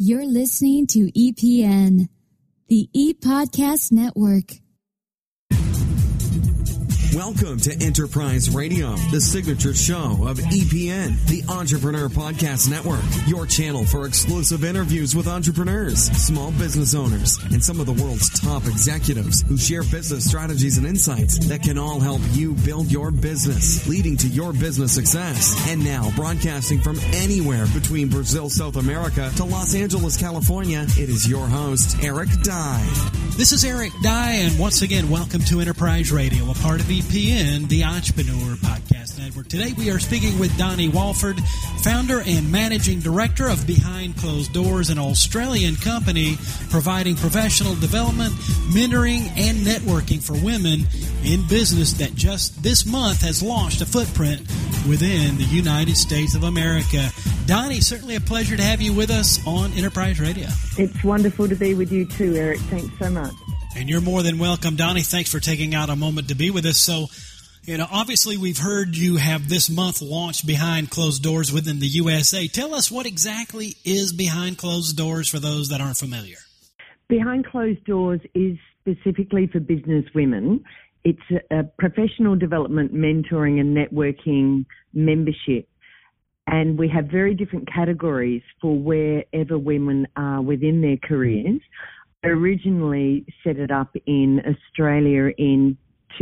You're listening to EPN, the ePodcast Network. Welcome to Enterprise Radio, the signature show of EPN, the Entrepreneur Podcast Network, your channel for exclusive interviews with entrepreneurs, small business owners, and some of the world's top executives who share business strategies and insights that can all help you build your business, leading to your business success. And now, broadcasting from anywhere between Brazil, South America to Los Angeles, California, it is your host, Eric Dye. This is Eric Dye, and once again, welcome to Enterprise Radio, a part of EPN, the Entrepreneur Podcast Network. Today we are speaking with Donnie Walford, founder and managing director of Behind Closed Doors, an Australian company providing professional development, mentoring, and networking for women in business that just this month has launched a footprint within the United States of America. Donnie, certainly a pleasure to have you with us on Enterprise Radio. It's wonderful to be with you too, Eric. Thanks so much. And you're more than welcome, Donnie. Thanks for taking out a moment to be with us. So, obviously we've heard you have this month launched Behind Closed Doors within the USA. Tell us what exactly is Behind Closed Doors for those that aren't familiar. Behind Closed Doors is specifically for business women. It's a professional development, mentoring and networking membership. And we have very different categories for wherever women are within their careers. I originally set it up in Australia in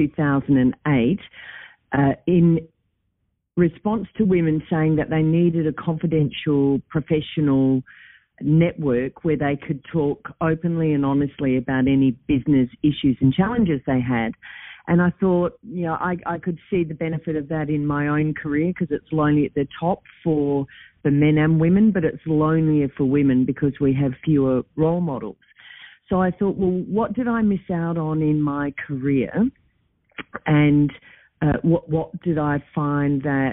2008 in response to women saying that they needed a confidential professional network where they could talk openly and honestly about any business issues and challenges they had. And I thought, I could see the benefit of that in my own career because it's lonely at the top for men and women, but it's lonelier for women because we have fewer role models. So I thought, well, what did I miss out on in my career? And what did I find that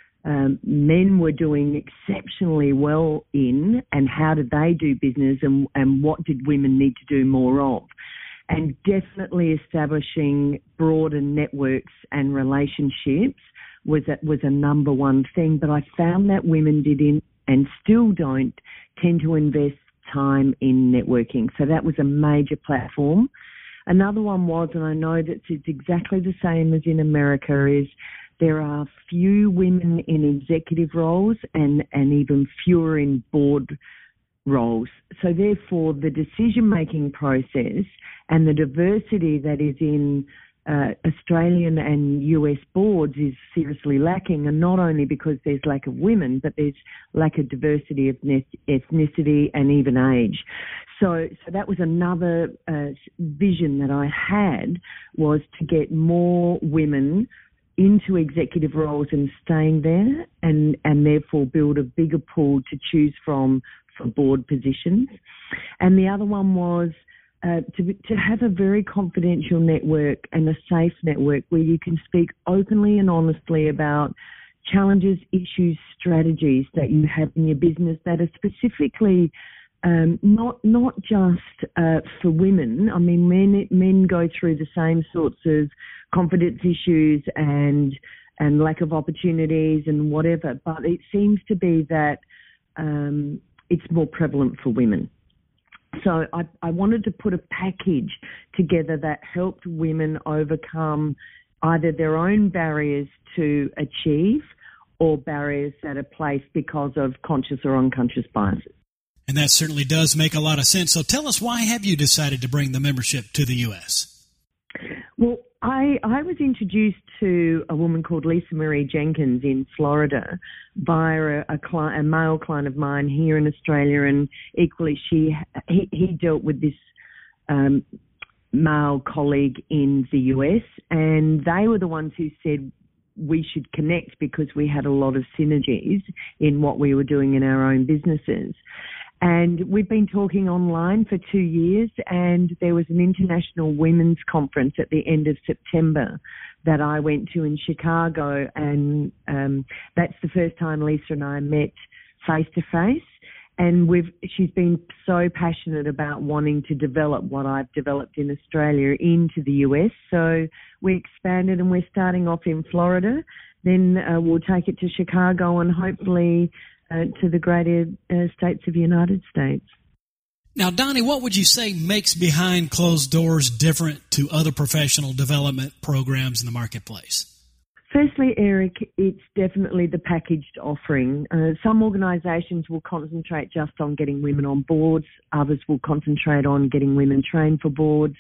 men were doing exceptionally well in, and how did they do business, and what did women need to do more of? And definitely establishing broader networks and relationships was a number one thing. But I found that women didn't and still don't tend to invest time in networking. So that was a major platform. Another one was, and I know that it's exactly the same as in America, is there are few women in executive roles and even fewer in board roles. So therefore, the decision-making process and the diversity that is in Australian and US boards is seriously lacking, and not only because there's lack of women, but there's lack of diversity of ethnicity and even age. So that was another vision that I had, was to get more women into executive roles and staying there, and therefore build a bigger pool to choose from for board positions. And the other one was to have a very confidential network and a safe network where you can speak openly and honestly about challenges, issues, strategies that you have in your business that are specifically not just for women. I mean, men go through the same sorts of confidence issues and lack of opportunities and whatever, but it seems to be that it's more prevalent for women. So I wanted to put a package together that helped women overcome either their own barriers to achieve or barriers that are placed because of conscious or unconscious biases. And that certainly does make a lot of sense. So tell us, why have you decided to bring the membership to the U.S.? Well, I was introduced to a woman called Lisa Marie Jenkins in Florida via a male client of mine here in Australia, and equally he dealt with this male colleague in the US, and they were the ones who said we should connect because we had a lot of synergies in what we were doing in our own businesses. And we've been talking online for 2 years, and there was an international women's conference at the end of September that I went to in Chicago, and that's the first time Lisa and I met face to face. And she's been so passionate about wanting to develop what I've developed in Australia into the US. So we expanded, and we're starting off in Florida. Then we'll take it to Chicago and hopefully to the greater states of the United States. Now, Donnie, what would you say makes Behind Closed Doors different to other professional development programs in the marketplace? Firstly, Eric, it's definitely the packaged offering. Some organisations will concentrate just on getting women on boards. Others will concentrate on getting women trained for boards.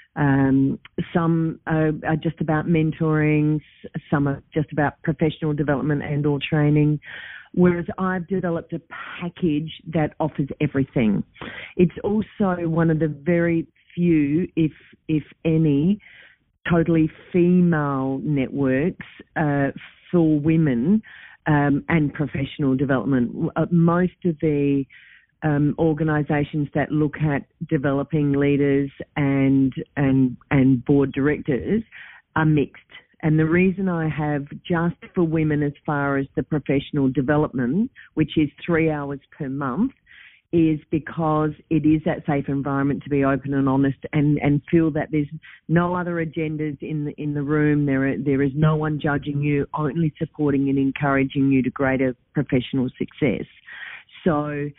Some are just about mentoring. Some are just about professional development and or training. Whereas I've developed a package that offers everything. It's also one of the very few, if any, totally female networks for women and professional development. Most of the organisations that look at developing leaders and board directors are mixed. And the reason I have just for women as far as the professional development, which is 3 hours per month, is because it is that safe environment to be open and honest and feel that there's no other agendas in the room. There is no one judging you, only supporting and encouraging you to greater professional success. So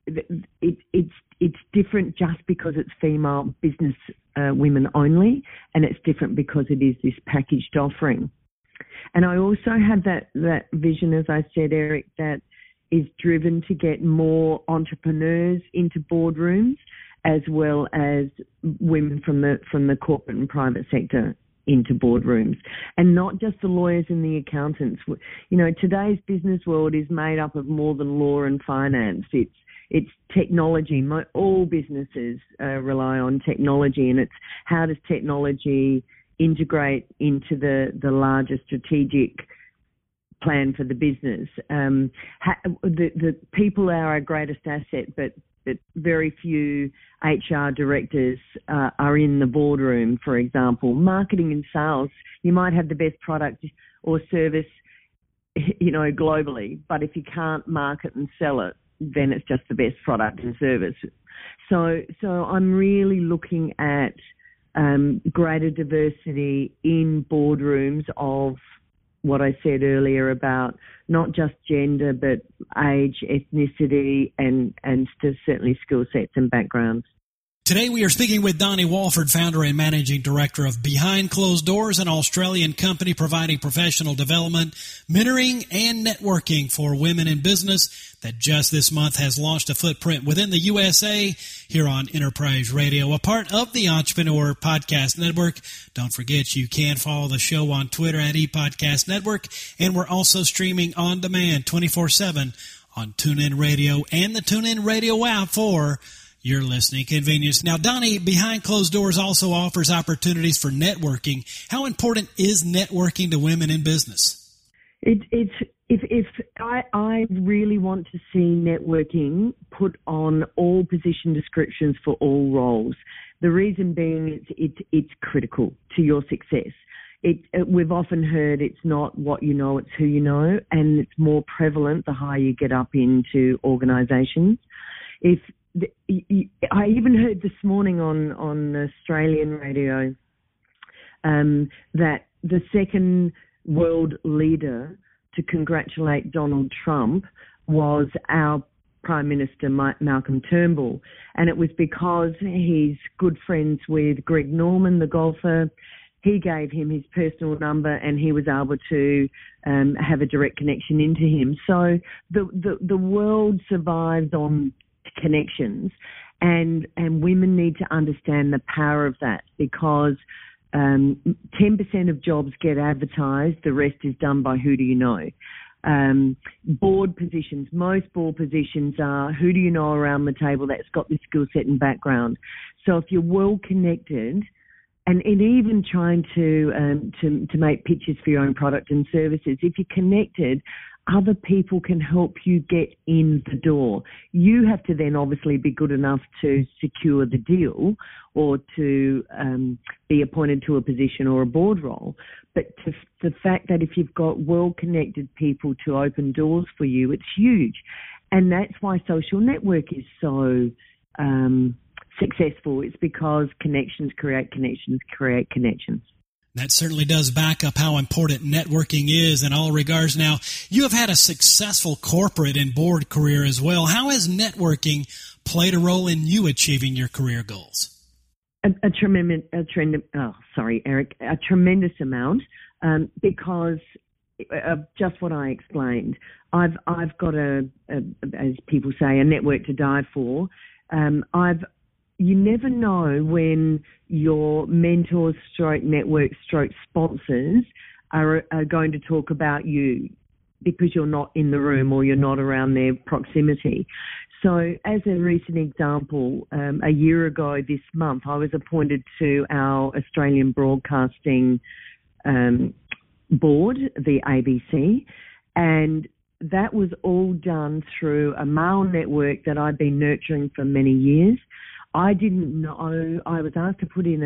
it's different just because it's female business women only, and it's different because it is this packaged offering. And I also have that vision, as I said, Eric, that is driven to get more entrepreneurs into boardrooms, as well as women from the corporate and private sector into boardrooms, and not just the lawyers and the accountants. You know, today's business world is made up of more than law and finance. It's technology. All businesses rely on technology, and it's how does technology integrate into the larger strategic plan for the business. The people are our greatest asset, but very few HR directors are in the boardroom, for example. Marketing and sales, you might have the best product or service, you know, globally, but if you can't market and sell it, then it's just the best product and service. So I'm really looking at greater diversity in boardrooms of what I said earlier about not just gender, but age, ethnicity, and certainly skill sets and backgrounds. Today we are speaking with Donnie Walford, founder and managing director of Behind Closed Doors, an Australian company providing professional development, mentoring, and networking for women in business that just this month has launched a footprint within the USA here on Enterprise Radio, a part of the Entrepreneur Podcast Network. Don't forget you can follow the show on Twitter at ePodcast Network, and we're also streaming on demand 24/7 on TuneIn Radio and the TuneIn Radio app for your listening convenience. Now, Donnie, Behind Closed Doors also offers opportunities for networking. How important is networking to women in business? I really want to see networking put on all position descriptions for all roles. The reason being it's critical to your success. We've often heard it's not what you know, it's who you know, and it's more prevalent the higher you get up into organisations. I even heard this morning on Australian radio that the second world leader to congratulate Donald Trump was our Prime Minister Malcolm Turnbull, and it was because he's good friends with Greg Norman, the golfer. He gave him his personal number, and he was able to have a direct connection into him. So the world survives on connections, and women need to understand the power of that, because 10% of jobs get advertised, the rest is done by who do you know. Board positions, most board positions are who do you know around the table that's got this skill set and background. So if you're well connected, and even trying to make pitches for your own product and services, if you're connected, other people can help you get in the door. You have to then obviously be good enough to secure the deal or to be appointed to a position or a board role. But the fact that if you've got well-connected people to open doors for you, it's huge. And that's why social network is so successful. It's because connections create connections create connections. That certainly does back up how important networking is in all regards. Now, you have had a successful corporate and board career as well. How has networking played a role in you achieving your career goals? A tremendous amount, because of just what I explained. I've got as people say, a network to die for. You never know when your mentors, network, sponsors are going to talk about you because you're not in the room or you're not around their proximity. So as a recent example, a year ago this month, I was appointed to our Australian Broadcasting Board, the ABC, and that was all done through a male network that I'd been nurturing for many years. I didn't know. I was asked to put in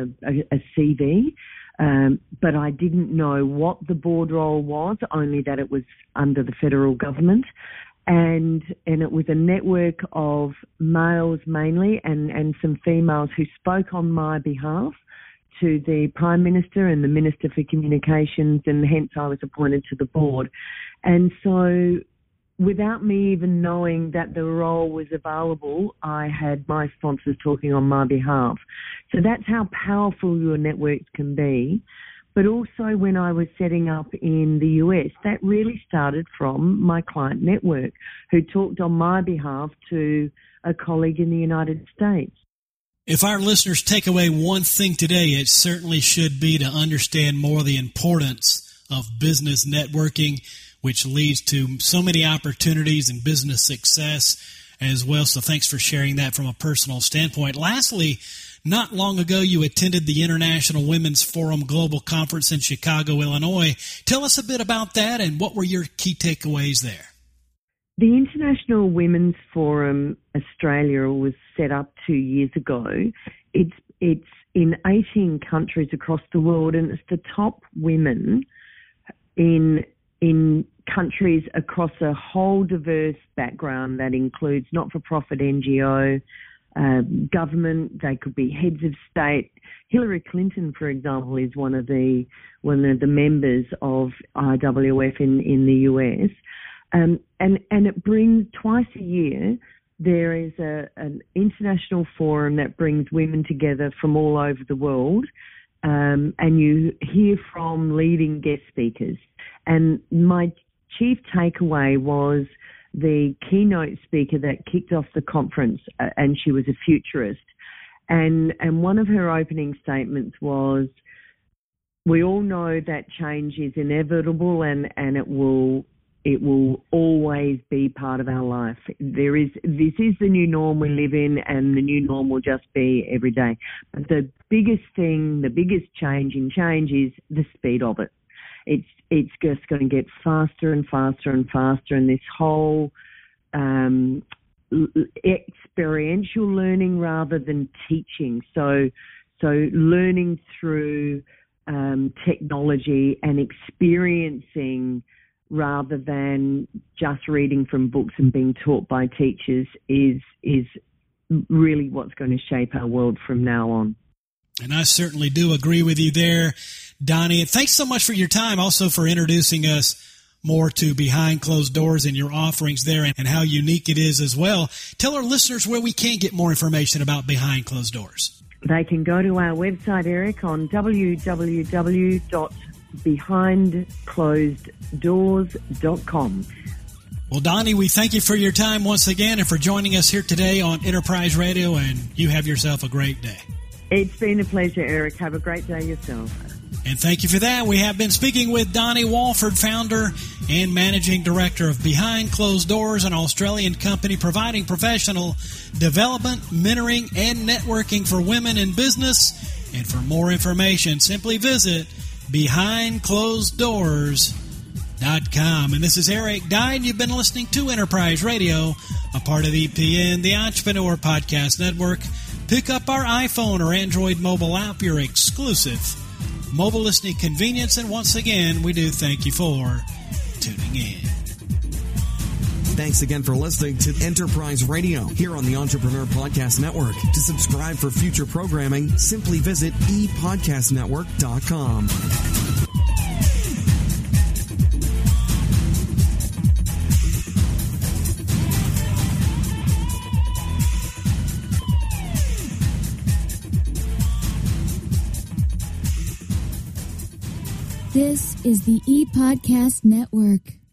a CV, but I didn't know what the board role was, only that it was under the federal government. And it was a network of males mainly and some females who spoke on my behalf to the Prime Minister and the Minister for Communications, and hence I was appointed to the board. And so without me even knowing that the role was available, I had my sponsors talking on my behalf. So that's how powerful your networks can be. But also when I was setting up in the US, that really started from my client network who talked on my behalf to a colleague in the United States. If our listeners take away one thing today, it certainly should be to understand more the importance of business networking, which leads to so many opportunities and business success as well. So thanks for sharing that from a personal standpoint. Lastly, not long ago, you attended the International Women's Forum Global Conference in Chicago, Illinois. Tell us a bit about that and what were your key takeaways there? The International Women's Forum Australia was set up 2 years ago. It's in 18 countries across the world, and it's the top women in countries across a whole diverse background that includes not-for-profit NGO, government. They could be heads of state. Hillary Clinton, for example, is one of the members of IWF in the US, and it brings twice a year. There is an international forum that brings women together from all over the world, and you hear from leading guest speakers. And my chief takeaway was the keynote speaker that kicked off the conference, and she was a futurist. And one of her opening statements was, we all know that change is inevitable and it will always be part of our life. This is the new norm we live in, and the new norm will just be every day. But the biggest change is the speed of it. It's just going to get faster and faster and faster, and this whole experiential learning rather than teaching. So learning through technology and experiencing rather than just reading from books and being taught by teachers is really what's going to shape our world from now on. And I certainly do agree with you there, Donnie. And thanks so much for your time, also for introducing us more to Behind Closed Doors and your offerings there and how unique it is as well. Tell our listeners where we can get more information about Behind Closed Doors. They can go to our website, Eric, on www.behindcloseddoors.com. Well, Donnie, we thank you for your time once again and for joining us here today on Enterprise Radio, and you have yourself a great day. It's been a pleasure, Eric. Have a great day yourself. And thank you for that. We have been speaking with Donnie Walford, founder and managing director of Behind Closed Doors, an Australian company providing professional development, mentoring, and networking for women in business. And for more information, simply visit BehindClosedDoors.com. And this is Eric Dye, and you've been listening to Enterprise Radio, a part of EPN, the Entrepreneur Podcast Network. Pick up our iPhone or Android mobile app, your exclusive mobile listening convenience. And once again, we do thank you for tuning in. Thanks again for listening to Enterprise Radio here on the Entrepreneur Podcast Network. To subscribe for future programming, simply visit epodcastnetwork.com. This is the ePodcast Network.